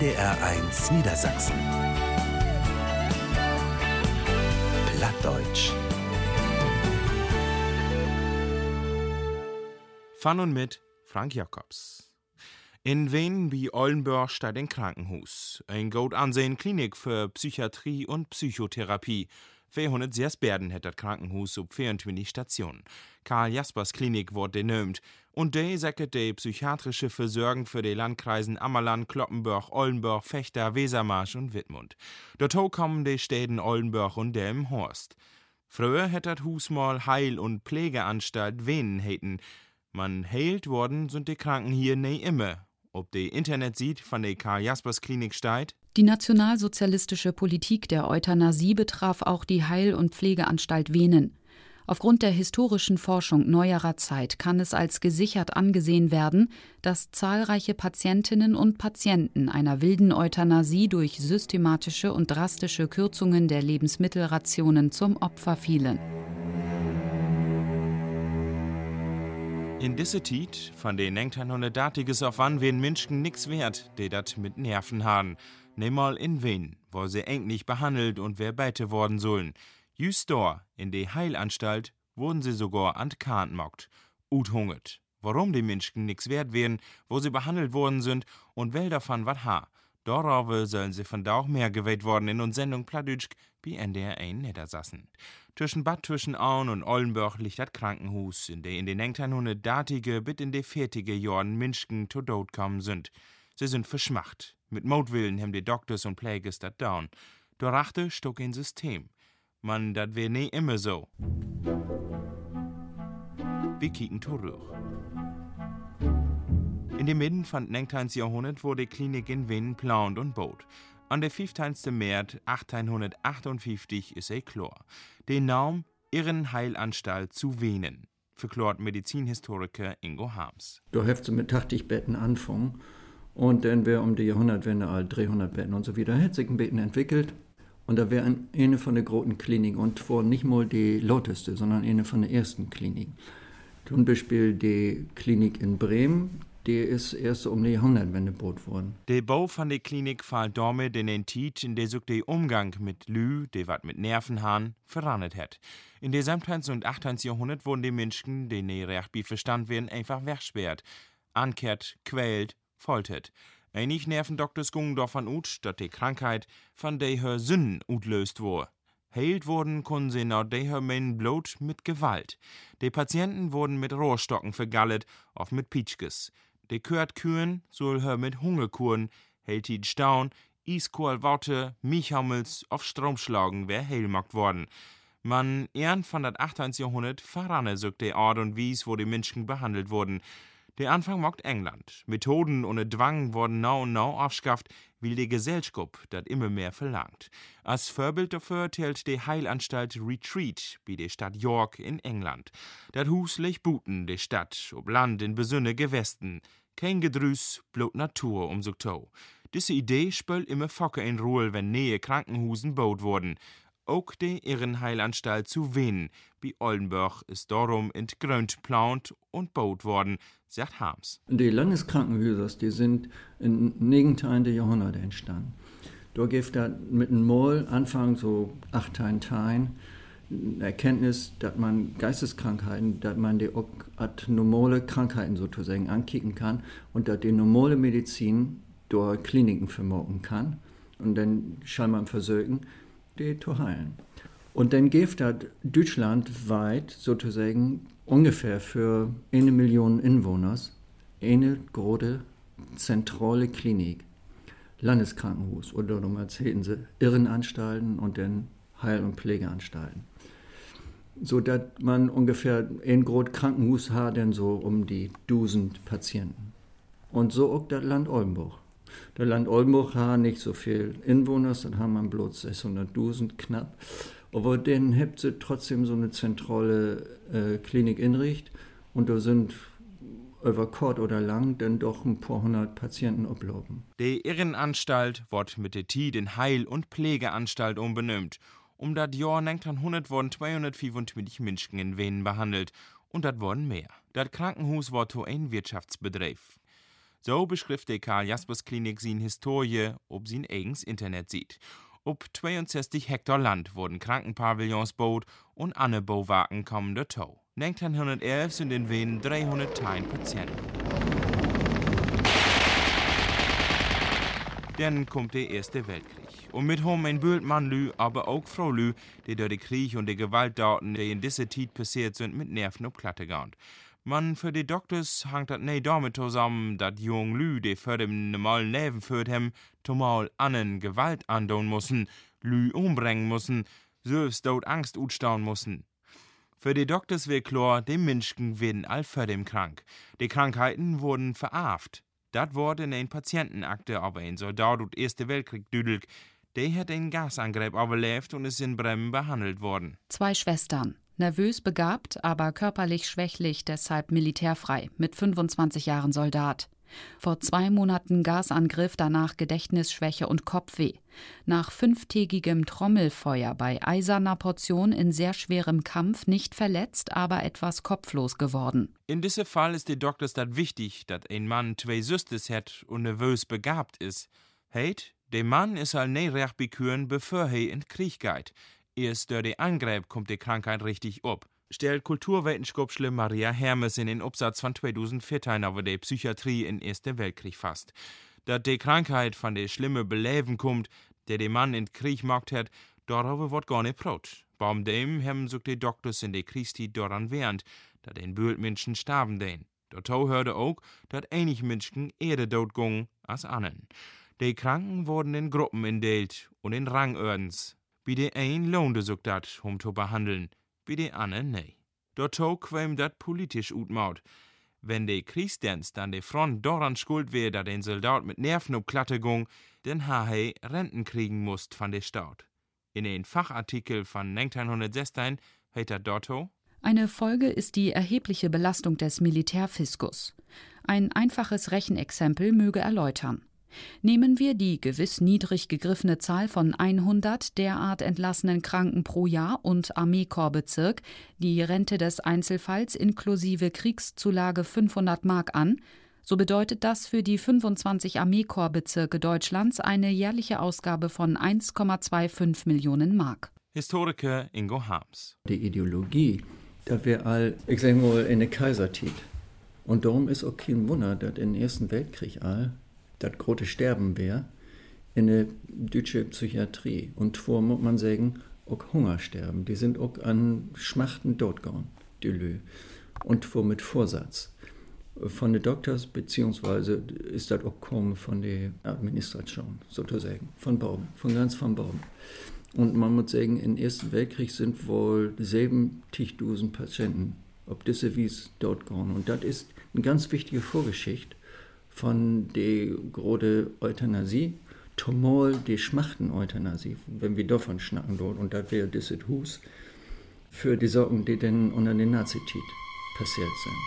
NDR1 Niedersachsen. Plattdeutsch. Von und mit Frank Jacobs. In Wien wie Oldenburg steht ein Krankenhaus. Ein gut ansehen Klinik für Psychiatrie und Psychotherapie. 406 Bärden hat das Krankenhaus auf 24 Stationen. Karl Jaspers Klinik wird genannt. Und die säcket die psychiatrische Versorgung für die Landkreisen Ammerland, Cloppenburg, Oldenburg, Vechta, Wesermarsch und Wittmund. Dort kommen die Städten Oldenburg und Delmenhorst. Früher hat das Haus mal Heil- und Pflegeanstalt Wenen heten. Man heilt worden sind die Kranken hier nie immer. Ob die Internetseite von der Karl Jaspers Klinik steht? Die nationalsozialistische Politik der Euthanasie betraf auch die Heil- und Pflegeanstalt Wenen. Aufgrund der historischen Forschung neuerer Zeit kann es als gesichert angesehen werden, dass zahlreiche Patientinnen und Patienten einer wilden Euthanasie durch systematische und drastische Kürzungen der Lebensmittelrationen zum Opfer fielen. In dieser Zeit, von den 1930 auf an, werden Menschen nix wert, die dat mit Nerven haben. Nemal in Wien, wo sie eigentlich behandelt und verbeite worden sollen. Just da, in die Heilanstalt, wurden sie sogar an Kant mockt. Uthungert. Warum die Menschen nix wert werden, wo sie behandelt worden sind und wel davon wat ha. Darauf sollen sie von da auch mehr gewählt worden in uns Sendung Plattdeutsch wie NDR1 Niedersachsen. Zwischen Bad Auen und Oldenburg liegt das Krankenhaus, in der in den 1930er bis in die 40er Jahren Menschen zu Tod kommen sind. Sie sind verschmacht. Mit Mordwillen haben die Doktors und Pflegers das down. Darachte stock ein System. Man, das wär nie immer so. Wir kicken zurück. In der Mitte von 19. Jahrhundert wurde die Klinik in Wien geplant und baut. An der 15. März 1858 ist klar. Der Name Irrenheilanstalt zu Wenen, verklart Medizinhistoriker Ingo Harms. Da hast du mit 80 Betten anfangen und dann wäre um die Jahrhundertwende all 300 Betten und so wieder. Hat sich ein Betten entwickelt und da wäre eine von der großen Kliniken und zwar nicht mal die lauteste, sondern eine von der ersten Kliniken. Zum Beispiel die Klinik in Bremen, die ist erst um die Jahrhundertwende gebaut worden. Der Bau von der Klinik fällt damit in den Tiet, in der sich der Umgang mit Lü, der wat mit Nerven han, verrannet hat. In der 17. und 18. Jahrhundert wurden die Menschen, die nicht recht bei Verstand werden, einfach wegsperrt. Ankehrt, quält, foltert. Einige Nervendoktors gingen davon aus, dass die Krankheit von der Sünden utlöst wurde. Heilt wurden konnten sie nach der Menschen bloß mit Gewalt. Die Patienten wurden mit Rohrstocken vergallet, oft mit Pitschkes. Die Kühen soll mit Hungerkuren, hält die Staun, Iskohl Worte, Milchhammels auf Stromschlagen wär heilmackt worden. Man ernt von das 18. Jahrhundert verranne sich die Art und Wies, wo die Menschen behandelt wurden. Der Anfang mockt England. Methoden ohne Zwang wurden now und now aufgeschafft, weil die Gesellschaft das immer mehr verlangt. Als Vorbild dafür zählt die Heilanstalt Retreat bei der Stadt York in England. Das Hus liegt buten, die Stadt, ob Land in besonne Gewesten. Kein Gedrüß, bloß Natur um so to. Diese Idee spielt immer Focke in Ruhe, wenn nähe Krankenhusen baut wurden. Auch die Irrenheilanstalt zu Wenen, bei Oldenburg, ist darum entgrönt geplant und baut worden, sagt Harms. Die Landeskrankenhäuser, die sind in 19. Jahrhundert entstanden. Da gibt es mit einem Mal Anfang so 8 Teilen Erkenntnis, dass man Geisteskrankheiten, dass man die auch als normale Krankheiten sozusagen ankicken kann und dass die normale Medizin durch Kliniken versorgen kann und dann kann man versuchen, die zu heilen. Und dann gibt es deutschlandweit sozusagen ungefähr für 1 Million Einwohner eine große zentrale Klinik, Landeskrankenhaus oder damals hätten sie Irrenanstalten und dann Heil- und Pflegeanstalten. So dass man ungefähr ein großes Krankenhaus hat, denn so um die 1000 Patienten. Und so auch das Land Oldenburg. Das Land Oldenburg hat nicht so viel Einwohner, dann haben wir bloß 600.000 knapp. Aber dann habt ihr trotzdem so eine zentrale Klinik inricht und da sind über kurz oder lang dann doch ein paar hundert Patienten ablaufen. Die Irrenanstalt wird mit der Tid in Heil- und Pflegeanstalt umbenannt. Um das Jahr 1900 wurden 225 Menschen in Wenen behandelt und das wurden mehr. Das Krankenhaus war ein Wirtschaftsbetrieb. So beschrift die Karl-Jaspers-Klinik seine Historie ob sein eigenes Internet sieht. Ob 62 Hektar Land wurden Krankenpavillons baut und alle Bauwagen kommen dazu. 1911 sind in Wien 300 Patienten. Dann kommt der Erste Weltkrieg. Und mit hom ein Bültmann lü, aber auch Frau lü, die durch den Krieg und die Gewalttaten, die in dieser Zeit passiert sind, mit Nerven auf Klatte gehen. Man, für die Doktors hangt das nicht damit zusammen, dass jung lü, die für dem normalen Leben führt haben, zumal annen Gewalt andauern müssen, lü umbringen müssen, selbst dort Angst utstauen müssen. Für die Doktors wird klar, die Menschen werden all für dem krank. Die Krankheiten wurden verarft. Das wurde in ein Patientenakte, aber ein Soldat aus Erste Weltkrieg düdelt. Der hat einen Gasangriff überlebt und ist in Bremen behandelt worden. 2 Schwestern. Nervös begabt, aber körperlich schwächlich, deshalb militärfrei, mit 25 Jahren Soldat. Vor 2 Monaten Gasangriff, danach Gedächtnisschwäche und Kopfweh. Nach 5-tägigem Trommelfeuer bei eiserner Portion in sehr schwerem Kampf nicht verletzt, aber etwas kopflos geworden. In diesem Fall ist die Doktors das wichtig, dass ein Mann 2 Süstes hat und nervös begabt ist. Der Mann ist halt nicht recht beküren, bevor er in den Krieg geht. Erst durch den Angriff kommt die Krankheit richtig ab. Stellt Kulturwissenschaftlerin Maria Hermes in den Absatz von 2014 über die Psychiatrie im Ersten Weltkrieg fasst. Dass die Krankheit von der schlimmen Beleben kommt, der den Mann in den Krieg gemacht hat, darüber wird gar nicht praut. Warum dem haben sich die Doktors in der Kriegszeit daran während, dass den Bültmenschen starben den. Dazu hörte auch, dass einige Menschen eher tot gingen als anderen. Die Kranken wurden in Gruppen indelt und in Rangordens. Bei der einen lohnte sich das, zu behandeln, bei der anderen nicht. Dazu kam das politisch utmaut. Wenn der Kriegsdienst an der Front daran schuld wäre, dass ein Soldat mit Nerven auf Klatte ging, dann habe er Renten kriegen musst von der Stadt. In einem Fachartikel von 1916 heißt das dazu: Eine Folge ist die erhebliche Belastung des Militärfiskus. Ein einfaches Rechenexempel möge erläutern. Nehmen wir die gewiss niedrig gegriffene Zahl von 100 derart entlassenen Kranken pro Jahr und Armeekorpsbezirk, die Rente des Einzelfalls inklusive Kriegszulage 500 Mark an, so bedeutet das für die 25 Armeekorpsbezirke Deutschlands eine jährliche Ausgabe von 1,25 Millionen Mark. Historiker Ingo Harms. Die Ideologie, dass wir all, ich sag mal, in der Kaiserzeit. Und darum ist auch kein Wunder, dass im Ersten Weltkrieg all das große Sterben wäre in der deutschen Psychiatrie. Und vor muss man sagen, auch Hungersterben. Die sind auch an Schmachten tot gegangen, die Lü. Und vor mit Vorsatz. Von den Doktors, beziehungsweise ist das auch kommen von der Administration, sozusagen, von Baum, von Baum. Und man muss sagen, im Ersten Weltkrieg sind wohl 70.000 Patienten, ob diese Wies dort gehen. Und das ist eine ganz wichtige Vorgeschichte von der großen Euthanasie, zumal die Schmachten-Euthanasie, wenn wir davon schnacken dort, und das wäre dieses Hus, für die Sorgen, die dann unter den Nazizeit passiert sind.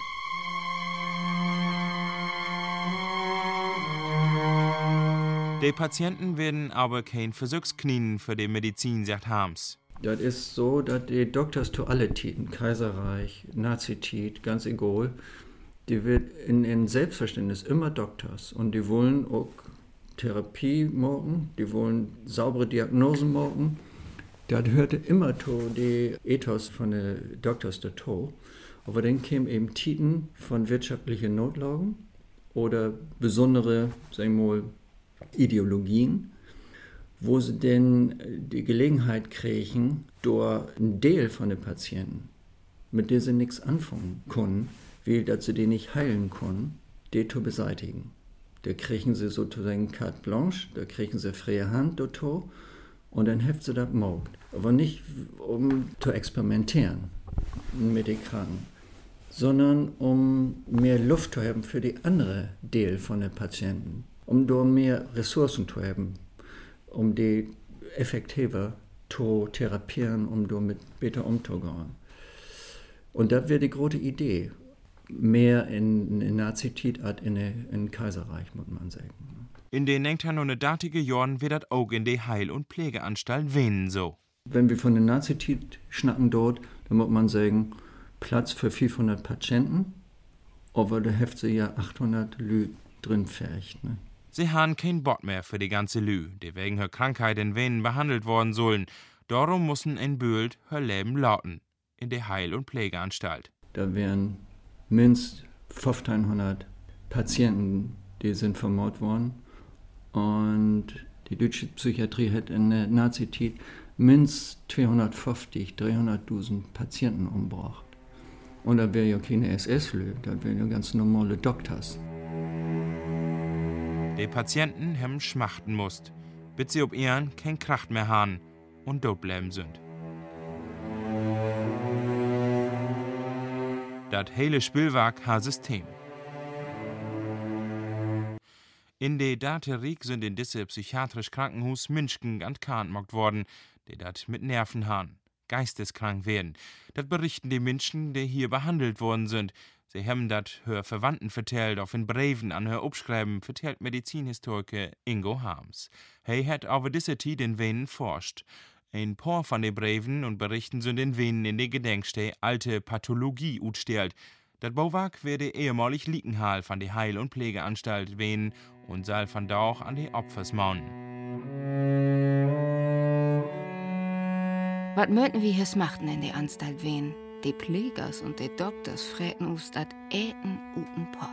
Die Patienten werden aber kein Versuchsknien für die Medizin, sagt Harms. Das ist so, dass die Doktors zu alle Titen, Kaiserreich, Nazizeit, ganz egal, die wird in Selbstverständnis immer Doktors und die wollen auch Therapie machen, die wollen saubere Diagnosen machen. Das hörte immer zu die Ethos von den Doktors dazu. Aber dann kämen eben Titen von wirtschaftlichen Notlagen oder besondere, sagen wir mal, Ideologien, wo sie denn die Gelegenheit kriegen, durch einen Teil von den Patienten, mit denen sie nichts anfangen können, wie dass sie die nicht heilen können, die zu beseitigen. Da kriegen sie sozusagen carte blanche, da kriegen sie freie Hand dazu und dann heft sie das gemacht. Aber nicht, um zu experimentieren mit den Kranken, sondern um mehr Luft zu haben für die andere Teil von den Patienten, um da mehr Ressourcen zu haben, um die effektiver zu therapieren, um damit besser umzugehen. Und das wäre die große Idee. Mehr in Nazizeit als in Kaiserreich, muss man sagen. In den 1930er Jahren wird das auch in der Heil- und Pflegeanstalt Wien so. Wenn wir von der Nazizeit schnacken dort, dann muss man sagen, Platz für 500 Patienten, aber da heft sie ja 800 Leute drin färcht. Ne? Sie haben kein Bot mehr für die ganze Lü, die wegen her Krankheit in Venen behandelt worden sollen. Darum müssen ein Böld her Leben lauten, in der Heil- und Pflegeanstalt. Da wären mindestens 1500 Patienten, die sind vermordet worden. Und die deutsche Psychiatrie hat in der Nazizeit mindestens 250, 300.000 Patienten umgebracht. Und da wäre ja keine SS-Lü, da wären ja ganz normale Doktors. Die Patienten haben schmachten musst, bis sie ob ihren kein Kraft mehr haben und dort bleiben sind. Das hele Spielwerk hat System. In der Daterik sind in diese psychiatrisch Krankenhaus Menschen angekannt worden, die dat mit Nerven haben, geisteskrank werden. Das berichten die Menschen, die hier behandelt worden sind. Sie haben dat hör Verwandten vertellt, auf in Briefen an hör Upschreiben, vertellt Medizinhistoriker Ingo Harms. Hat over diese Tid in Venen forscht. Ein paar von den Briefen und Berichten sind in Venen in der Gedenkstätte alte Pathologie utstellt. Das Bauwerk werde ehemalig Liegenhal von der Heil- und Pflegeanstalt Venen und soll von da auch an die Opfers maunen. Was möchten wir hier machten in der Anstalt Venen? Die Pflegers und die Doktors fräten uns dat Äten uten Pott.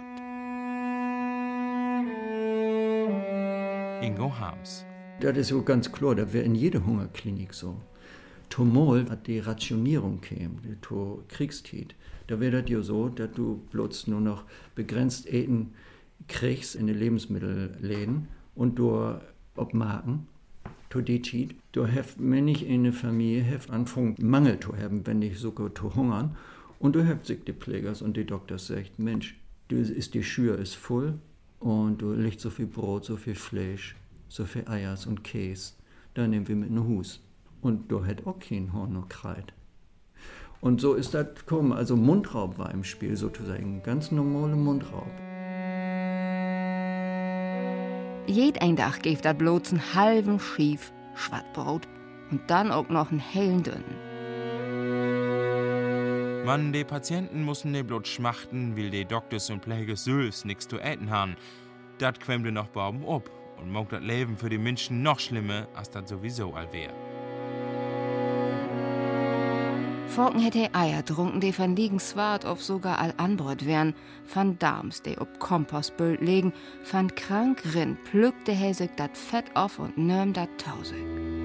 Ingo Harms. Das ist so ganz klar, das wäre in jeder Hungerklinik so. Tomol, als die Rationierung käme, die Kriegszeit, da wäre das ja so, dass du bloß nur noch begrenzt Äten kriegst in den Lebensmittelläden und du ob Marken, to die Zeit, du hast, wenn ich in eine Familie anfangen, Mangel zu haben, wenn ich sogar zu hungern, und du hast sich die Pflegers und die Doktors sagt, Mensch, die Schür ist voll und du legst so viel Brot, so viel Fleisch, so viel Eiers und Käse, da nehmen wir mit in Hus. Und du hätt auch kein Horn noch Kreit. Und so ist das gekommen. Also Mundraub war im Spiel sozusagen, ganz normaler Mundraub. Jeden Tag gibt das bloß einen halben Schief Schwattbrot und dann auch noch einen hellen dünnen. Man, die Patienten mussten ne bloß schmachten, weil die Doktors und Pflegers selbst nix zu äten haben. Dat quemmte noch Baum ob und macht das Leben für die Menschen noch schlimmer, als das sowieso all wär. Vorken hätte Eier trunken, die von Liegenswart auf sogar all anbrot wären, von Darms, die ob Kompostbüll legen, von krank Rind plückte he sich dat Fett auf und nöm dat Tausig.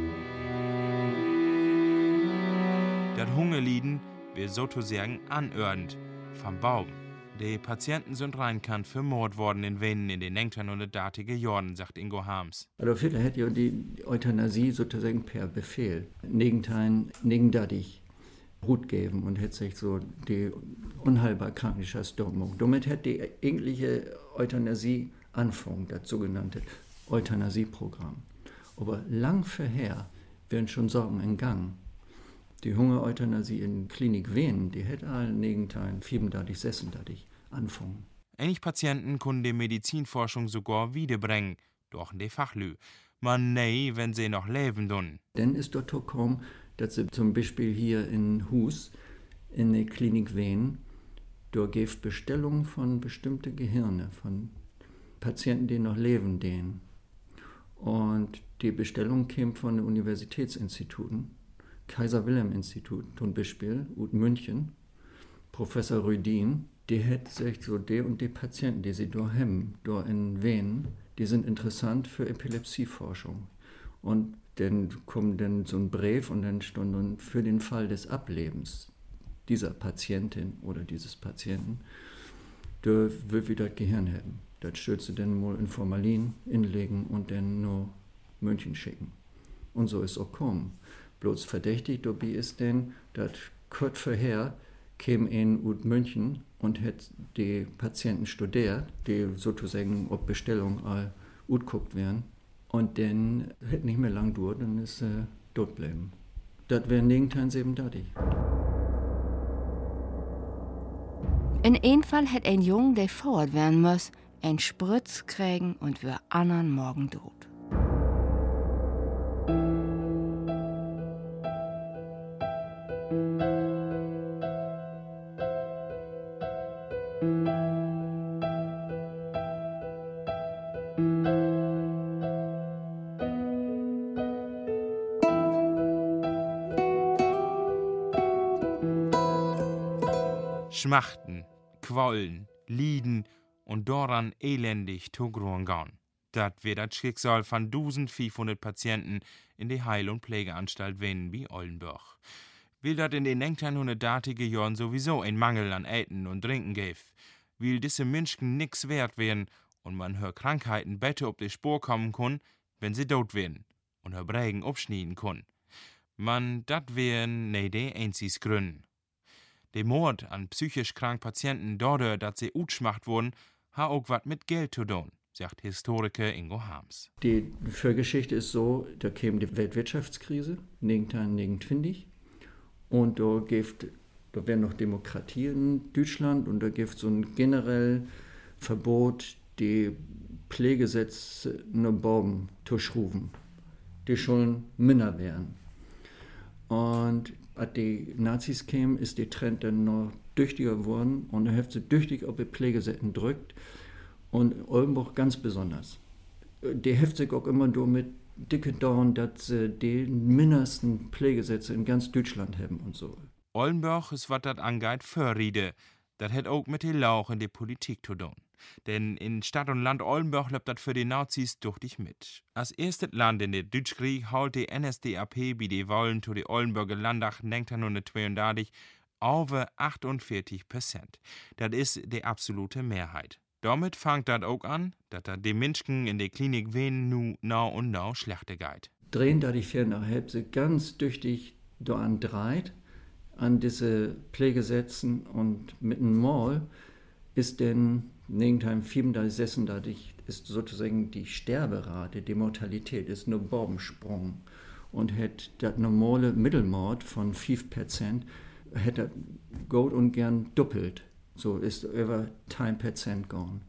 Dat Hungerlieden wird sozusagen anördend vom Baum. Die Patienten sind reinkant vermordet worden in Venen in den 1980er Jahren, sagt Ingo Harms. Also viele hätte ja die Euthanasie sozusagen per Befehl, negendadig Hut geben und hätte sich so die unheilbar krankliche Stoppung. Damit hätte die eigentliche Euthanasie anfangen, das sogenannte Euthanasieprogramm. Aber lang vorher werden schon Sorgen in Gang. Die Hungereuthanasie in Klinik Venen, die hätte allen Negenteilen 36 anfangen. Einige Patienten können die Medizinforschung sogar wiederbringen, durch die Fachlü. Man nee, wenn sie noch leben tun. Dann ist dort gekommen, dass sie zum Beispiel hier in Hus, in der Klinik Venen, da gibt Bestellungen von bestimmten Gehirne, von Patienten, die noch leben, denen. Und die Bestellung kam von den Universitätsinstituten, Kaiser-Wilhelm-Institut zum Beispiel, und München, Professor Rüdin, die hat sich so, die und die Patienten, die sie da haben, da in Venen, die sind interessant für Epilepsieforschung. Und dann kommt dann so ein Brief und dann stand dann für den Fall des Ablebens dieser Patientin oder dieses Patienten, da will wir das Gehirn haben. Das stürzt sie dann mal in Formalin inlegen und dann nur München schicken. Und so ist es auch gekommen. Bloß verdächtig dabei ist denn, dass kurz vorher käme in München und hat die Patienten studiert, die sozusagen auf Bestellung all geguckt werden. Und dann hätte nicht mehr lang dauert, dann ist dort bleiben. Das wäre nirgendwo 37. In ein Fall hätte ein Jung, der forward werden muss, ein Spritz kriegen und wir anderen morgen tot. schmachten, quollen, lieden und daran elendig zugrunde gehen. Das wird das Schicksal von 1500 Patienten in die Heil- und Pflegeanstalt Wien wie Oldenburg. Weil das in den 1930er Jahren sowieso ein Mangel an Eten und Trinken gäbe, weil diese Menschen nix wert wären und man hör Krankheiten besser auf die Spur kommen kann, wenn sie tot wären und hör Brägen abschneiden kann. Man, dat wären ne die einziges Gründe. Der Mord an psychisch kranken Patienten dadurch, dass sie utschmacht wurden, hat auch was mit Geld zu tun, sagt Historiker Ingo Harms. Die Vorgeschichte ist so, da käme die Weltwirtschaftskrise, 1929, und da wäre noch Demokratie in Deutschland und da gibt es so ein generelles Verbot, die Pflegesätze nur Baum zu schruben. Die schon minder werden. Und als die Nazis kamen, ist der Trend dann noch tüchtiger geworden und da hat sie tüchtig auf die Pflegesätten drückt und Oldenburg ganz besonders. Die hilft sich auch immer nur mit dicke Dauern, dass sie die mindesten Pflegesätze in ganz Deutschland haben und so. Oldenburg ist, was das angeht, Vorriede. Das hat auch mit den Lauch in die Politik zu tun. Denn in Stadt und Land Oldenburg läuft das für die Nazis duchtig mit. Als erstes Land in der Deutschkrieg holt die NSDAP bei den Wahlen zu die Oldenburger Landtag 1932 over 48%. Das ist die absolute Mehrheit. Damit fängt das auch an, dass die Menschen in der Klinik Wien nu now und now schlechter geht. Drehen da die Firma sie ganz tüchtig daran dreht, an diese Pflegesätzen und mit einem Mal ist denn 1934 ist sozusagen die Sterberate, die Mortalität ist nur Bombensprung und hat das normale Mittelmord von 5% hätte gut und gern doppelt. So ist über 10% gone.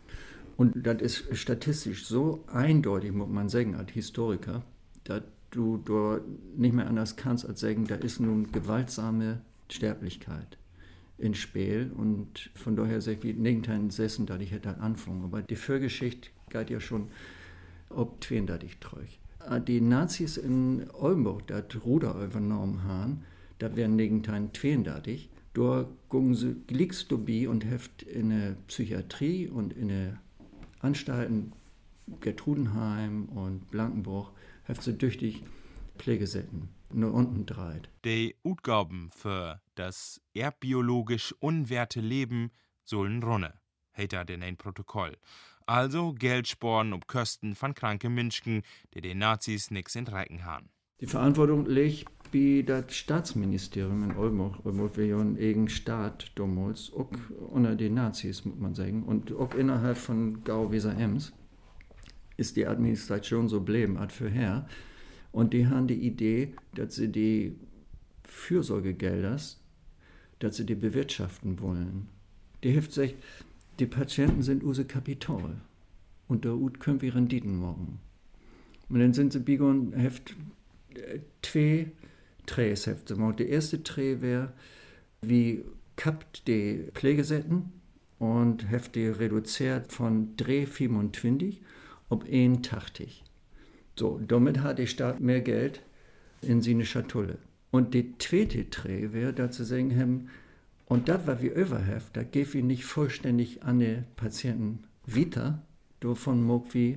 Und das ist statistisch so eindeutig, muss man sagen, als Historiker, dass du dort nicht mehr anders kannst, als sagen, da ist nun gewaltsame Sterblichkeit ins Spiel. Und von daher sage ich, nirgendwo sessen, dass ich hätte anfangen. Aber die Vorgeschichte geht ja schon ob 32 treu. Die Nazis in Oldenburg, das Ruder übernommen haben, das wären nirgendwo 32. Da gingen sie glicks dabei und heft in der Psychiatrie und in der Anstalten Gertrudenheim und Blankenburg heft sie tüchtig Pflegesätten nur unten dreit. Die Utgaben für das erbbiologisch unwerte Leben sollen runne, heet dat in ein Protokoll. Also Geld sparen ob Kosten von kranken Menschen, die den Nazis nix in Recken haben. Die Verantwortung liegt bei das Staatsministerium in Oldenburg. Oldenburg war ja ein eigener Staat damals, auch unter den Nazis, muss man sagen. Und auch innerhalb von Gau-Weser-Ems ist die Administration so geblieben, als vorher. Und die haben die Idee, dass sie die Fürsorgegelder, dass sie die bewirtschaften wollen. Die hilft sich, die Patienten sind unser Kapital. Und da können wir Renditen machen. Und dann sind sie begonnen, heft zwei Drehs heft sie machen. Der erste Dreh wäre, wie kappt die Pflegesätten und heft die reduziert von 3,25 auf 1,80. So, damit hat der Staat mehr Geld in seine Schatulle. Und der zweite Dreh wäre, dass sie sagen haben, und das, was wir überheft, da geben wir nicht vollständig an die Patienten weiter, davon mag wir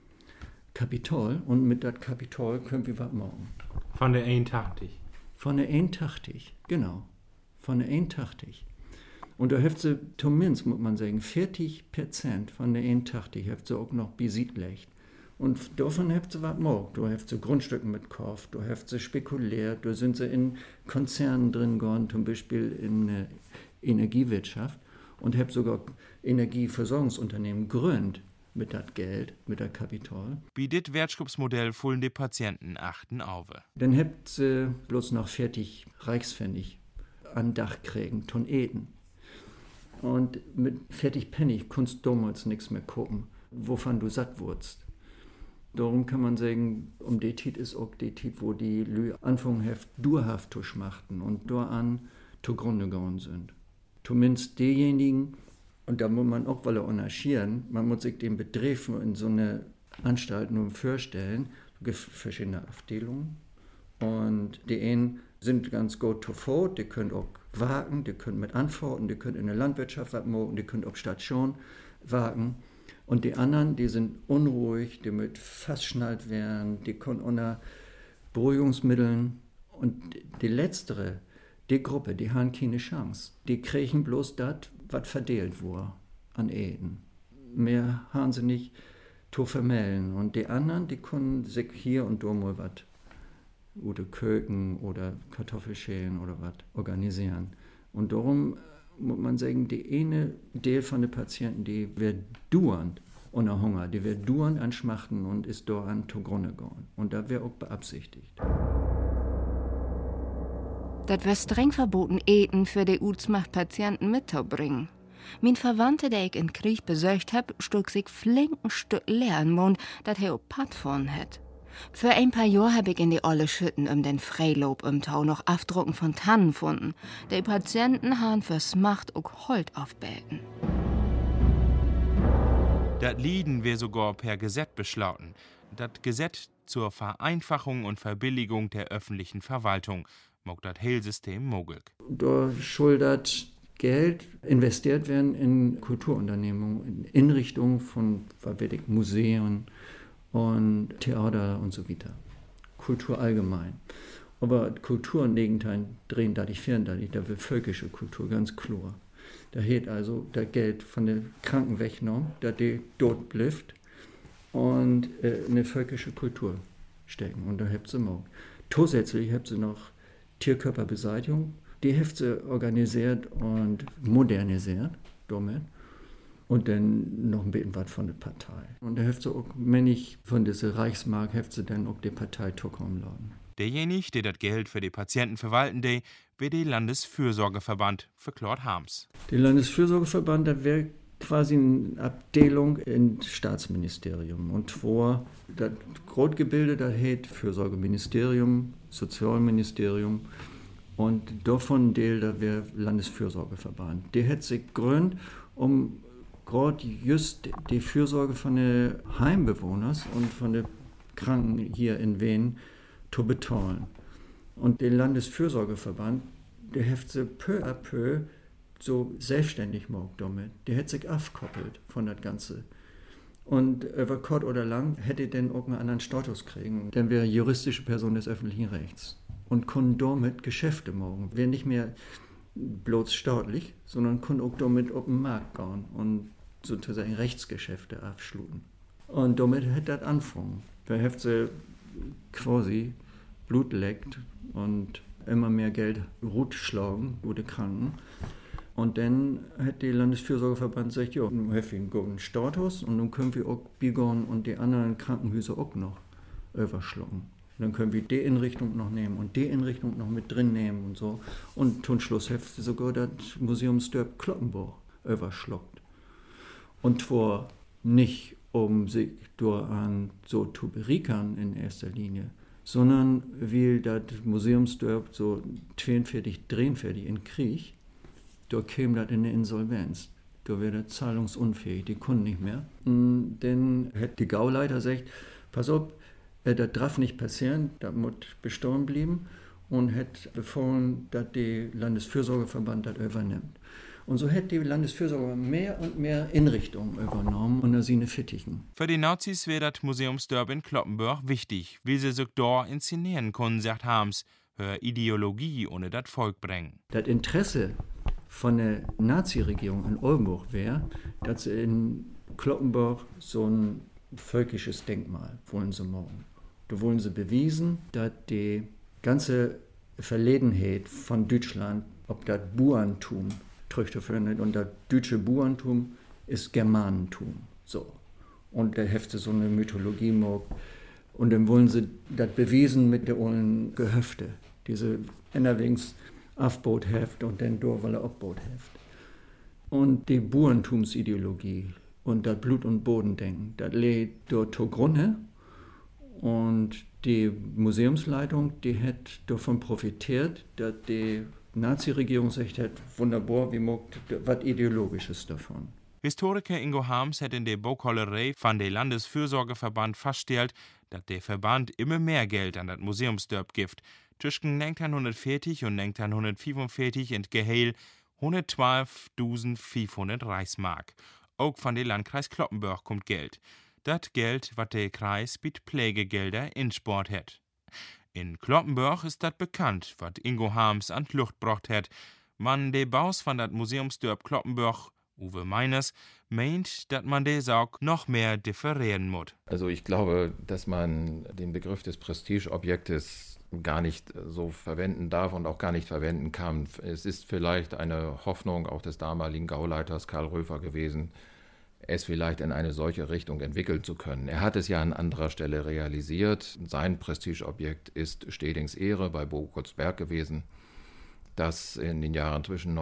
Kapital und mit das Kapital können wir was machen. Von der 1,80? Von der 1,80, genau. Von der 1,80. Und da hilft sie zumindest, muss man sagen, 40% von der 1,80 hilft sie auch noch besiedelt. Und davon hilft sie was gemacht. Da hilft sie Grundstücke mitkauft, da hilft sie spekuliert, da sind sie in Konzernen drin gegangen, zum Beispiel in der Energiewirtschaft und hilft sogar Energieversorgungsunternehmen gegründet mit das Geld, mit das Kapital. Wie dit Wirtschaftsmodell fullen die Patienten achten auf. Dann hilft sie bloß noch 40 Reichspfennig an Dach kriegen, ton Eten. Und mit 40 Pfennig kannst du damals nichts mehr gucken, wovon du satt wurdest. Darum kann man sagen, um die Tit ist auch die Tit, wo die Lü anfangen heft, dauerhaft zu schmachten und an zugrunde gegangen sind. Zumindest diejenigen, und da muss man auch weil engagieren, man muss sich den Betrieb in so eine Anstalt nur vorstellen. Es gibt verschiedene Abteilungen und die einen sind ganz gut zu Fort, die können auch wagen, die können mit antworten, die können in der Landwirtschaft was machen, die können auf Station wagen. Und die anderen, die sind unruhig, die mit festschnallt werden, die können unter Beruhigungsmitteln. Und die letztere, die Gruppe, die haben keine Chance. Die kriegen bloß das, was verdeelt wurde an Eden. Mehr haben sie nicht zu vermelden. Und die anderen, die können sich hier und da mal was, oder Köken oder Kartoffelschälen oder was organisieren. Und darum muss man sagen, die eine Teil von den Patienten, die wird dauernd unter Hunger, die wird dauernd an Schmachten und ist da an zugrunde gegangen. Und da wäre auch beabsichtigt. Das wär streng verboten, Eten für die Utsmacht-Patienten mitzubringen. Mein Verwandte, der ich in Krieg besucht hab, stück sich flink ein Stück leer im Mund, dat er op Pat vorn het. Für ein paar Jahre hab ich in die olle Schütten den Freilob im Tau noch Afdrucken von Tannen gefunden. Die Patienten haben fürs Macht auch Holt aufbeten. Das Lieden wir sogar per Gesetz beschlauten. Das Gesetz zur Vereinfachung und Verbilligung der öffentlichen Verwaltung mag das Heilsystem möglich. Da schuldet Geld investiert werden in Kulturunternehmungen, in Einrichtungen von Museen und Theater und so weiter. Kultur allgemein. Aber Kultur im Gegenteil drehen dadurch fern, da wird völkische Kultur ganz klar. Da hat also das Geld von den Kranken weggenommen, dass die dort bleibt und eine völkische Kultur stecken. Und da habt sie auch. Zusätzlich habt sie noch Tierkörperbeseitigung, die habt sie organisiert und modernisiert damit. Und dann noch ein bisschen was von der Partei. Und da habt sie auch, wenn ich von dieser Reichsmark, habt sie dann auch die Partei zukommen lassen. Derjenige, der das Geld für die Patienten verwalten, der wird der Landesfürsorgeverband, verklort Harms. Der Landesfürsorgeverband, das wäre quasi eine Abteilung im Staatsministerium. Und vor das Großgebilde, das heißt Fürsorgeministerium, Sozialministerium. Und davon da wäre Landesfürsorgeverband. Der hat sich gegründet, um gerade just die Fürsorge von den Heimbewohnern und von den Kranken hier in Wien zu bezahlen. Und der Landesfürsorgeverband, der hat sich peu à peu so selbstständig gemacht damit. Der hat sich abgekoppelt von das Ganze. Und über kurz oder lang hätte dann auch einen anderen Status kriegen. Dann wäre juristische Person des öffentlichen Rechts. Und können damit Geschäfte machen. Wäre nicht mehr bloß staatlich, sondern können auch damit auf den Markt gehen und sozusagen Rechtsgeschäfte abschluten. Und damit hat das angefangen. Da hat sie quasi Blut leckt und immer mehr Geld rutschlagen, gute Kranken. Und dann hat die Landesfürsorgeverband gesagt, ja, nun haben wir einen guten Status und dann können wir auch Bigon und die anderen Krankenhäuser auch noch überschlucken. Dann können wir die Einrichtung noch nehmen und die Einrichtung noch mit drin nehmen und so. Und zum Schluss hat sie sogar das Museumsdorf Cloppenburg überschluckt. Und zwar nicht, um sich daran so zu beriekern in erster Linie, sondern weil das Museumsdorf so 42, 43 in Krieg, da käme das in eine Insolvenz. Da wäre das zahlungsunfähig, die konnten nicht mehr. Und dann hat die Gauleiter gesagt, pass auf, das darf nicht passieren, das muss bestehen bleiben und hat befohlen, dass der Landesfürsorgeverband das übernimmt. Und so hat die Landesfürsorge mehr und mehr Einrichtungen übernommen unter seine Fittichen. Für die Nazis wäre das Museumsdorf in Cloppenburg wichtig, weil sie sich dort inszenieren können, sagt Harms, für Ideologie ohne das Volk bringen. Das Interesse von der Nazi-Regierung in Oldenburg wäre, dass sie in Cloppenburg so ein völkisches Denkmal wollen sie machen. Da wollen sie bewiesen, dass die ganze Verlegenheit von Deutschland, ob das Bauerntum zurückzuführen, und das deutsche Bauerntum ist Germanentum. So. Und da hefte so eine Mythologie mag. Und dann wollen sie das bewiesen mit der ollen Gehöfte. Diese innerwegs Aufbautheft und dann Dorwalle Abbautheft. Und die Bauerntumsideologie und das Blut- und Bodendenken, das lädt dort zugrunde. Und die Museumsleitung, die hat davon profitiert, dass die Nazi-Regierung gesagt hat, wunderbar, wir mögen was Ideologisches davon. Historiker Ingo Harms hat in der Baukollerei von der Landesfürsorgeverband festgestellt, dass der Verband immer mehr Geld an das Museumsdorf gibt. Zwischen 1940 und 1945 in Geheel 112.500 Reichsmark. Auch von dem Landkreis Cloppenburg kommt Geld. Das Geld, was der Kreis mit Pflegegelder insport hat. In Cloppenburg ist das bekannt, was Ingo Harms an die Luft gebracht hat. Man de Baus von dat Museumsdorp Cloppenburg, Uwe Meiners, meint, dass man de Saug noch mehr differieren muss. Also ich glaube, dass man den Begriff des Prestigeobjektes gar nicht so verwenden darf und auch gar nicht verwenden kann. Es ist vielleicht eine Hoffnung auch des damaligen Gauleiters Karl Röfer gewesen, es vielleicht in eine solche Richtung entwickeln zu können. Er hat es ja an anderer Stelle realisiert. Sein Prestigeobjekt ist Stedings Ehre bei Bogotsberg gewesen, das in den Jahren zwischen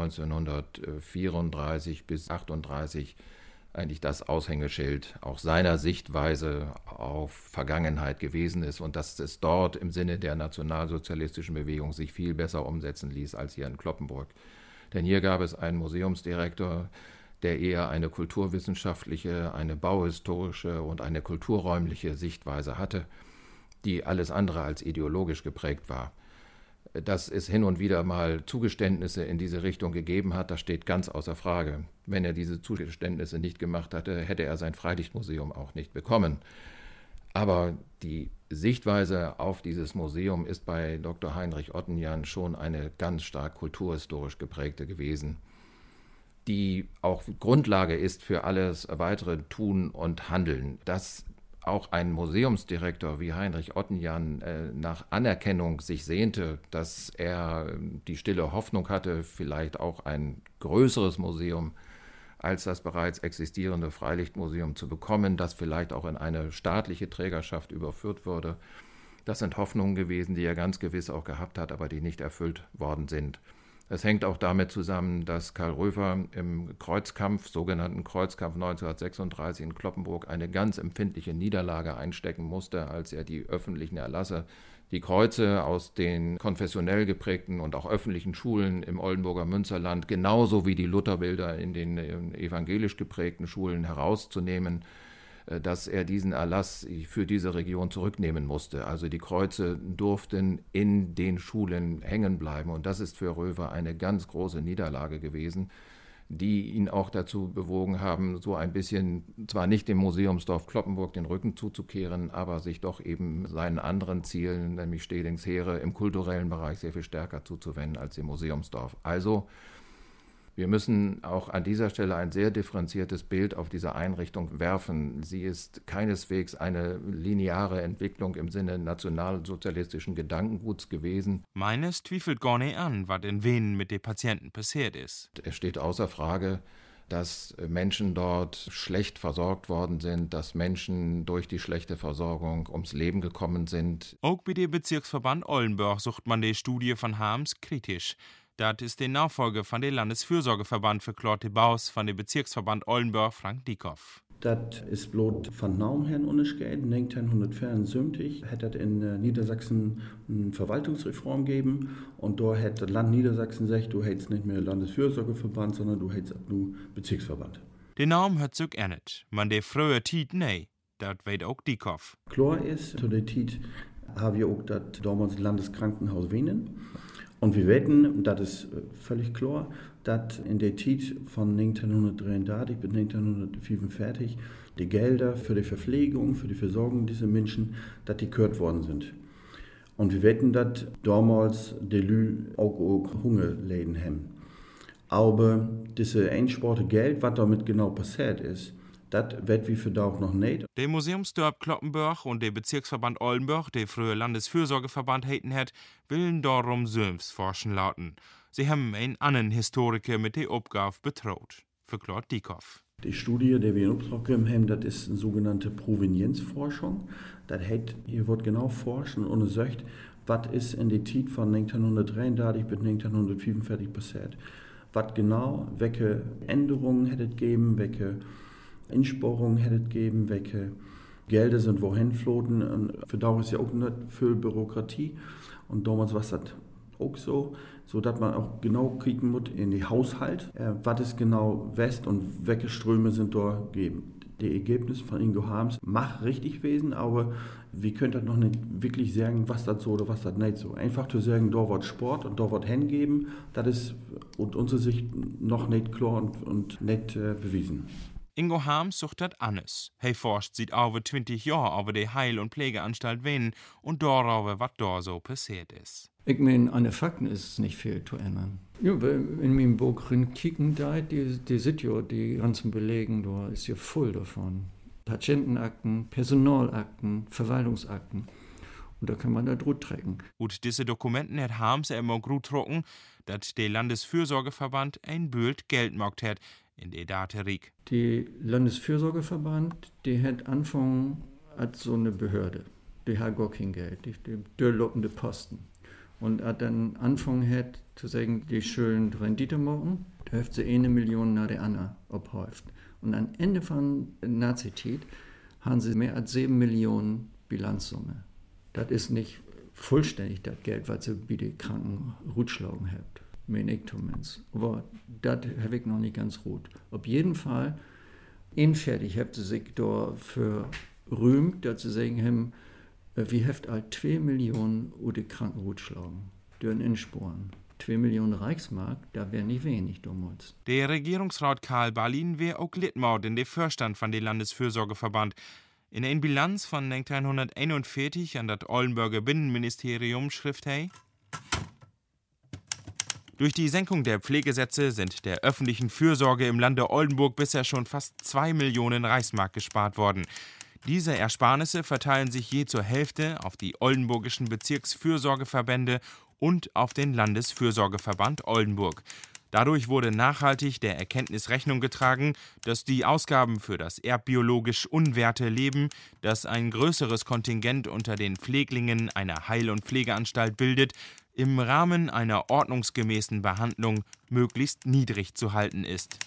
1934 bis 1938 eigentlich das Aushängeschild auch seiner Sichtweise auf Vergangenheit gewesen ist und dass es dort im Sinne der nationalsozialistischen Bewegung sich viel besser umsetzen ließ als hier in Cloppenburg. Denn hier gab es einen Museumsdirektor, der eher eine kulturwissenschaftliche, eine bauhistorische und eine kulturräumliche Sichtweise hatte, die alles andere als ideologisch geprägt war. Dass es hin und wieder mal Zugeständnisse in diese Richtung gegeben hat, das steht ganz außer Frage. Wenn er diese Zugeständnisse nicht gemacht hatte, hätte er sein Freilichtmuseum auch nicht bekommen. Aber die Sichtweise auf dieses Museum ist bei Dr. Heinrich Ottenjan schon eine ganz stark kulturhistorisch geprägte gewesen, die auch Grundlage ist für alles weitere Tun und Handeln. Dass auch ein Museumsdirektor wie Heinrich Ottenjan nach Anerkennung sich sehnte, dass er die stille Hoffnung hatte, vielleicht auch ein größeres Museum als das bereits existierende Freilichtmuseum zu bekommen, das vielleicht auch in eine staatliche Trägerschaft überführt würde. Das sind Hoffnungen gewesen, die er ganz gewiss auch gehabt hat, aber die nicht erfüllt worden sind. Es hängt auch damit zusammen, dass Karl Röfer im Kreuzkampf, sogenannten Kreuzkampf 1936 in Cloppenburg, eine ganz empfindliche Niederlage einstecken musste, als er die öffentlichen Erlasse, die Kreuze aus den konfessionell geprägten und auch öffentlichen Schulen im Oldenburger Münsterland, genauso wie die Lutherbilder in den evangelisch geprägten Schulen herauszunehmen, dass er diesen Erlass für diese Region zurücknehmen musste. Also die Kreuze durften in den Schulen hängen bleiben. Und das ist für Röver eine ganz große Niederlage gewesen, die ihn auch dazu bewogen haben, so ein bisschen, zwar nicht dem Museumsdorf Cloppenburg den Rücken zuzukehren, aber sich doch eben seinen anderen Zielen, nämlich Stedings Heere, im kulturellen Bereich sehr viel stärker zuzuwenden als dem Museumsdorf. Also wir müssen auch an dieser Stelle ein sehr differenziertes Bild auf diese Einrichtung werfen. Sie ist keineswegs eine lineare Entwicklung im Sinne nationalsozialistischen Gedankenguts gewesen. Meines zweifelt gar nicht an, was in Wien mit den Patienten passiert ist. Es steht außer Frage, dass Menschen dort schlecht versorgt worden sind, dass Menschen durch die schlechte Versorgung ums Leben gekommen sind. Auch bei dem Bezirksverband Oldenburg sucht man die Studie von Harms kritisch. Das ist der Nachfolger von dem Landesfürsorgeverband für Klorte Baus von dem Bezirksverband Oldenburg, Frank Dieckhoff. Das ist bloß von Naum her unterschieden. 1974 hat es in Niedersachsen eine Verwaltungsreform gegeben und da hat das Land Niedersachsen gesagt, du hättest nicht mehr Landesfürsorgeverband, sondern du hättest nur Bezirksverband. Den Namen hat sich ändert, man der frühe Tiet nee, das weiß auch Dieckhoff. Klar ist, zu der Tiet haben wir auch das damals Landeskrankenhaus Wenen. Und wir wetten, das ist völlig klar, dass in der Zeit von 1933 bis 1945 die Gelder für die Verpflegung, für die Versorgung dieser Menschen, dass die gekürzt worden sind. Und wir wetten, dass damals die Leute auch Hungerläden haben. Aber diese einsparte Geld, was damit genau passiert ist, das wird wie für da auch noch nicht. Der Museumsdorp Cloppenburg und der Bezirksverband Oldenburg, der früher Landesfürsorgeverband heiten hat, willen darum Söms forschen lauten. Sie haben einen anderen Historiker mit der Aufgabe betraut, verklart Dieckhoff. Die Studie, die wir in Auftrag gegeben haben, das ist eine sogenannte Provenienzforschung. Das heißt, hier wird genau forschen und untersucht, was ist in der Zeit von 1933 bis 1945 passiert. Was genau, welche Änderungen hätte es gegeben, welche Einsparungen hätte es gegeben, welche Gelder sind wohin floten. Und für da ist ja auch nicht viel Bürokratie. Und damals war das auch so, dass man auch genau kriegen muss in den Haushalt, was ist genau West und welche Ströme sind da gegeben. Das Ergebnis von Ingo Harms mag richtig gewesen, aber wir können das noch nicht wirklich sagen, was das so oder was das nicht so. Einfach zu sagen, da wird Sport und da wird hingeben, das ist aus unserer Sicht noch nicht klar und nicht bewiesen. Ingo Harms sucht das anders. Er forscht seit over 20 Jahren über die Heil- und Pflegeanstalt Wenen und darüber, was da so passiert ist. Ich meine, an den Fakten ist es nicht viel zu ändern. Ja, in meinem Buch kicken da, die sind ja die ganzen Belegen, da ist ja voll davon. Patientenakten, Personalakten, Verwaltungsakten. Und da kann man da drüber trecken. Und diese Dokumenten hat Harms immer gut drucken, dass der Landesfürsorgeverband ein Büld Geld gemacht hat in der Daterik. Der Landesfürsorgeverband, die hat angefangen als so eine Behörde. Die hat gar kein Geld, die durchlaufende Posten. Und hat dann angefangen hat zu sagen, die schön Rendite machen, da hat sie 1 Million nach der anderen abhäuft. Und am Ende von der Nazizeit haben sie mehr als 7 Millionen Bilanzsumme. Das ist nicht vollständig das Geld, was sie bei den Kranken rutschlagen habt. Aber das habe ich noch nicht ganz gut. Auf jeden Fall, fertig habt sie sich dafür rühmt, dass sie sagen haben, wir haben all 2 Millionen die Kranken rutschlagen, durch Insporen. 2 Millionen Reichsmark, da wäre nicht wenig damals. Der Regierungsrat Karl Ballin wäre auch Litmaut in der Vorstand von dem Landesfürsorgeverband. In einer Bilanz von 1941 an das Oldenburger Binnenministerium schrift er: Durch die Senkung der Pflegesätze sind der öffentlichen Fürsorge im Lande Oldenburg bisher schon fast 2 Millionen Reichsmark gespart worden. Diese Ersparnisse verteilen sich je zur Hälfte auf die oldenburgischen Bezirksfürsorgeverbände und auf den Landesfürsorgeverband Oldenburg. Dadurch wurde nachhaltig der Erkenntnis Rechnung getragen, dass die Ausgaben für das erbbiologisch unwerte Leben, das ein größeres Kontingent unter den Pfleglingen einer Heil- und Pflegeanstalt bildet, im Rahmen einer ordnungsgemäßen Behandlung möglichst niedrig zu halten ist.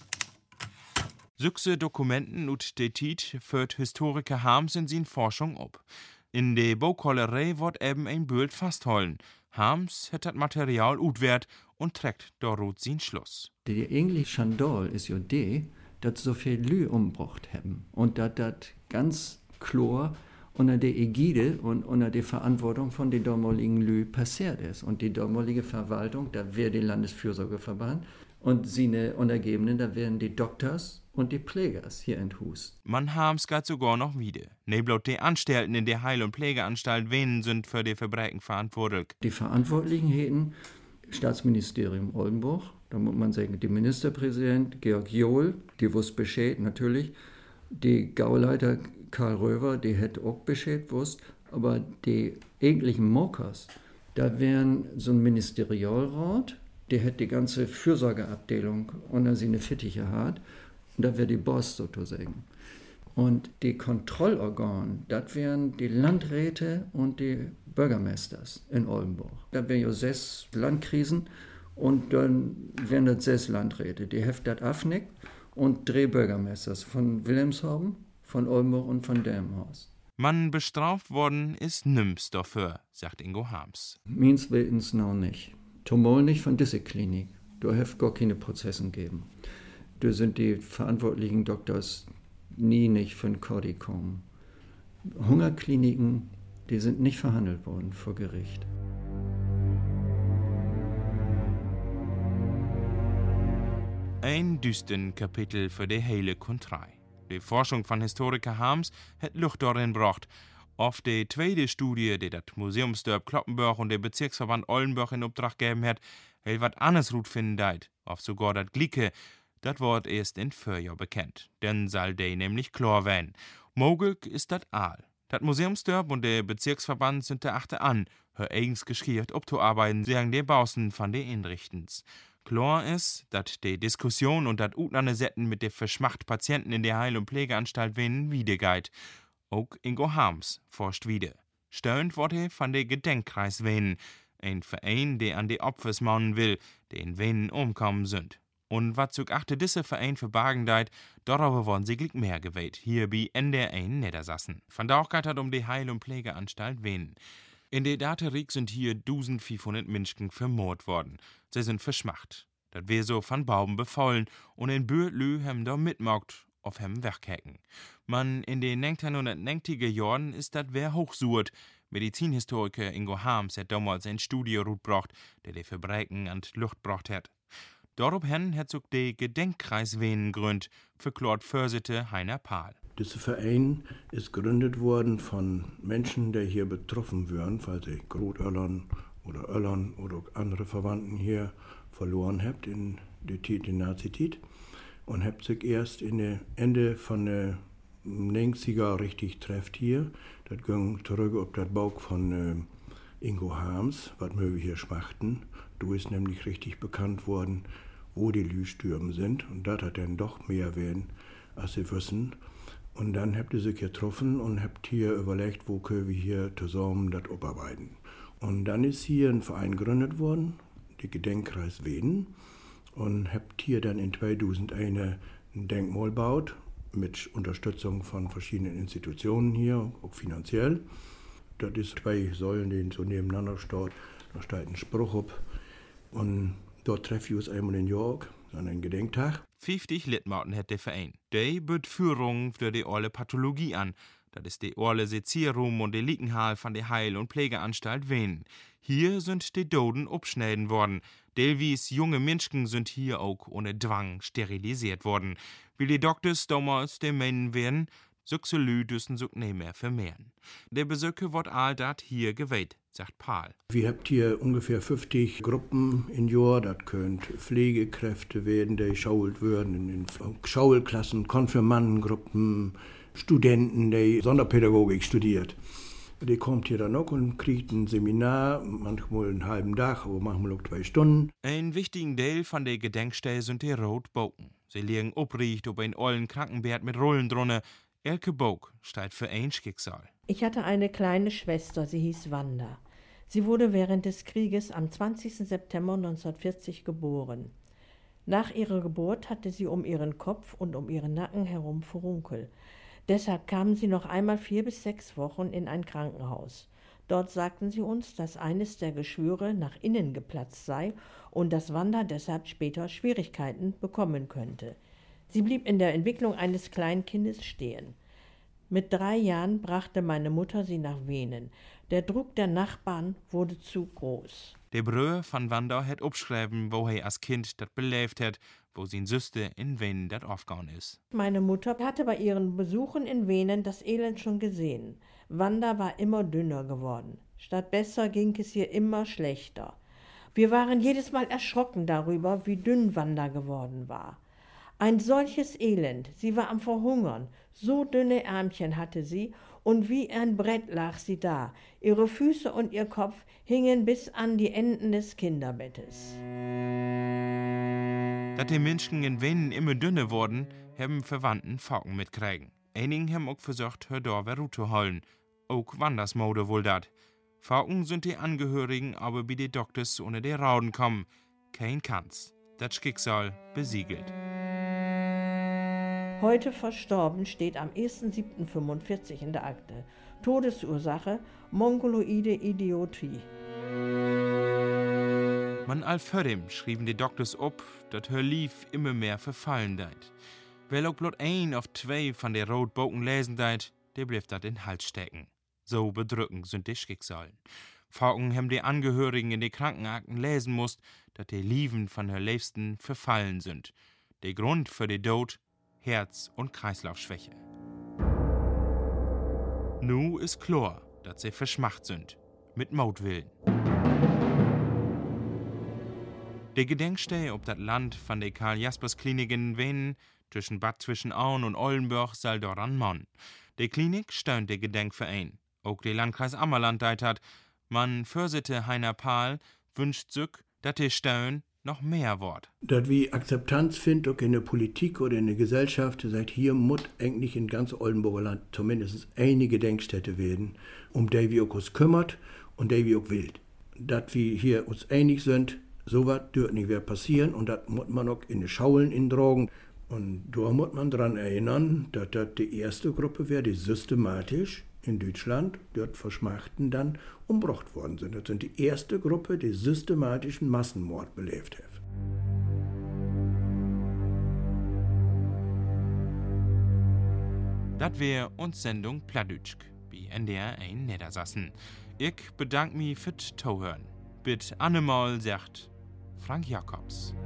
Süchse Dokumenten und Detit führt Historiker Harms in sin Forschung ab. In de Baukollerei wird eben ein Bild fastholden. Harms hat das Material utwert und trägt daraus sin Schluss. Der eigentliche Skandal ist ja die, dass so viel Lü umgebracht haben und dass das ganz klar unter der Ägide und unter der Verantwortung von den damaligen Lü passiert ist. Und die damalige Verwaltung, da wäre der Landesfürsorgeverband und seine Untergebenen, da wären die Doktors und die Pflegers hier in Hus. Man Harms geht sogar noch wieder. Neblaut die Anstellten in der Heil- und Pflegeanstalt Wenen sind für die Verbrechen verantwortlich. Die Verantwortlichen hätten Staatsministerium Oldenburg, da muss man sagen, der Ministerpräsident Georg Johl, die wusste Bescheid natürlich, die Gauleiter Karl Röver, die hätte auch Bescheid wusst, aber die eigentlichen Mokers, da wären so ein Ministerialrat, der hätte die ganze Fürsorgeabteilung unter seine Fittiche hat, und da wäre die Boss sozusagen. Und die Kontrollorgane, das wären die Landräte und die Bürgermeisters in Oldenburg. Da wären ja 6 Landkrisen und dann wären das 6 Landräte. Die heft das abnickt und 3 Bürgermeisters von Wilhelmshaven, von Oldenburg und von Delmenhorst. Man bestraft worden ist nims dafür, sagt Ingo Harms. Meins Wissens noch nicht. Zumal nicht von dieser Klinik. Da heft gar keine Prozessen geben. Da sind die verantwortlichen Doktors nie nicht von Kordi gekommen. Hungerkliniken, die sind nicht verhandelt worden vor Gericht. Ein düstern Kapitel für die heile Kontrei. Die Forschung von Historiker Harms hat Luft darin gebracht. Auf die zweite Studie, die das Museumsdorp Kloppenburg und der Bezirksverband Oldenburg in Auftrag gegeben hat, will was anderes gut finden deit, auf sogar das Glicke. Das Wort erst in Vorjahr bekannt, denn soll de nämlich klar werden. Mogelijk ist das Aal. Das Museumsdorp und der Bezirksverband sind der achte an, hör eigens geschiert abzuarbeiten, sagen die Bausen von de Inrichtens. Klar ist, dass die Diskussion und das Utlandesetten mit den verschmacht Patienten in der Heil- und Pflegeanstalt Wenen wiedergeht. Auch Ingo Harms forscht wieder. Stöhnt wurde von der Gedenkkreis Wenen, ein Verein, der an die Opfers mahnen will, die in Wenen umkommen sind. Und was zug achte diese Verein für Bargendeit, darüber wollen sie glick mehr gewählt, hier bei NDR1 Niedersassen. Von da auch geht es um die Heil- und Pflegeanstalt Wenen. In der Daterik sind hier 1500 Menschen vermord worden. Sie sind verschmacht. Das wär so von Bauben befallen und in Bürtlü haben da mitmacht auf hem wegkäken. Man in den 1990er Jahren ist dat wer hochsuert. Medizinhistoriker Ingo Harms hat damals ein Studie rutbracht, der die Verbrechen an die Luft bracht hat. Daraufhin hat sich der Gedenkkreis Venen gründet, verklort Vorsitzende Heiner Pahl. Dieser Verein ist gegründet worden von Menschen, die hier betroffen wären, weil sie Großeltern oder Eltern oder andere Verwandten hier verloren habt in der Zeit, in Nazi-Zeit. Und habt sich erst in der Ende von der 90er richtig trefft hier. Das ging zurück auf das Bauch von Ingo Harms, was wir hier schmachten. Du ist nämlich richtig bekannt worden, wo die Lüstürme sind. Und das hat dann doch mehr werden, als sie wissen. Und dann habt ihr sich getroffen und habt hier überlegt, wo können wir hier zusammen das abarbeiten. Und dann ist hier ein Verein gegründet worden, der Gedenkkreis Venen. Und habt hier dann in 2001 ein Denkmal gebaut, mit Unterstützung von verschiedenen Institutionen hier, auch finanziell. Das ist 2 Säulen, die so nebeneinander stehen. Da steht ein Spruch ab. Und dort treffen wir uns einmal in York, an einen Gedenktag. 50 Lidmaten hat der Verein. Die bietet Führung für die alle Pathologie an. Das ist die alle Sezierraum und die Liegenhall von der Heil- und Pflegeanstalt Venen. Hier sind die Doden abschneiden worden. Delwies junge Menschen sind hier auch ohne Zwang sterilisiert worden. Wie die Doktors damals der meinen werden, Lü düssen sich nicht mehr vermehren. Der Besöke wird all dat hier geweiht, sagt Pahl. Wir habt hier ungefähr 50 Gruppen in Jahr. Das können Pflegekräfte werden, die schault werden, in Schaulklassen, Konfirmandengruppen, Studenten, die Sonderpädagogik studiert. Die kommt hier dann auch und kriegt ein Seminar, manchmal einen halben Tag, aber manchmal auch 2 Stunden. Ein wichtigen Teil von der Gedenkstelle sind die Rotboken. Sie liegen obricht auf ein ollen Krankenbett mit Rollen drunne. Elke Bok steht für ein Schicksal. Ich hatte eine kleine Schwester, sie hieß Wanda. Sie wurde während des Krieges am 20. September 1940 geboren. Nach ihrer Geburt hatte sie um ihren Kopf und um ihren Nacken herum Furunkel. Deshalb kamen sie noch einmal 4 bis 6 Wochen in ein Krankenhaus. Dort sagten sie uns, dass eines der Geschwüre nach innen geplatzt sei und dass Wanda deshalb später Schwierigkeiten bekommen könnte. Sie blieb in der Entwicklung eines Kleinkindes stehen. Mit 3 Jahren brachte meine Mutter sie nach Venen. Der Druck der Nachbarn wurde zu groß. Der Brüder von Wanda hat abgeschrieben, wo er als Kind das belebt hat, wo sein Süste in Venen das aufgegangen ist. Meine Mutter hatte bei ihren Besuchen in Venen das Elend schon gesehen. Wanda war immer dünner geworden. Statt besser ging es ihr immer schlechter. Wir waren jedes Mal erschrocken darüber, wie dünn Wanda geworden war. Ein solches Elend, sie war am Verhungern, so dünne Ärmchen hatte sie und wie ein Brett lag sie da. Ihre Füße und ihr Kopf hingen bis an die Enden des Kinderbettes. Dass die Menschen in Venen immer dünner wurden, haben Verwandten Falken mitkriegen. Einigen haben auch versucht, her da zu holen. Auch Wanders Mode wohl dat. Falken sind die Angehörigen aber bei den Doktors ohne die Rauden kommen. Kein Kanz. Das Schicksal besiegelt. Heute verstorben steht am 1.7.45 in der Akte. Todesursache mongoloide Idiotie. Man alfördem schrieben die Doktors ob, dat her Lief immer mehr verfallen deit. Weil auch bloß 1 auf 2 von der Rotboken lesen deit, der bleibt dat in den Hals stecken. So bedrückend sind die Schicksalen. Falken haben die Angehörigen in die Krankenakten lesen musst, dat die Lieven von her Liebsten verfallen sind. Der Grund für die Tod: Herz- und Kreislaufschwäche. Nu ist klar, dass sie verschmacht sind. Mit Mordwillen. Der Gedenkstelle ob das Land von der Karl-Jaspers-Klinik in Venen zwischen Bad Zwischenauen und Oldenburg soll daran Mann. Die Klinik stöhnt der Gedenkverein. Auch der Landkreis Ammerland deit hat. Man Vorsitzende Heiner Pahl wünscht sich, dass der Stöhn noch mehr Wort. Dass wir Akzeptanz finden, auch in der Politik oder in der Gesellschaft, seit hier muss eigentlich in ganz Oldenburger Land zumindest eine Gedenkstätte werden, um die wir uns kümmert und die wir auch will. Dass wir hier uns einig sind, sowas dürfte nicht mehr passieren und das muss man auch in den Schaulen intragen. Und da muss man daran erinnern, dass das die erste Gruppe wäre, die systematisch in Deutschland, dort Verschmachten dann umgebracht worden sind. Das sind die erste Gruppe, die systematischen Massenmord belebt hat. Das wär uns Sendung Plattdütsch bei NDR 1 Niedersachsen. Ich bedanke mich fürs Zuhören. Bis annemal, sagt Frank Jacobs.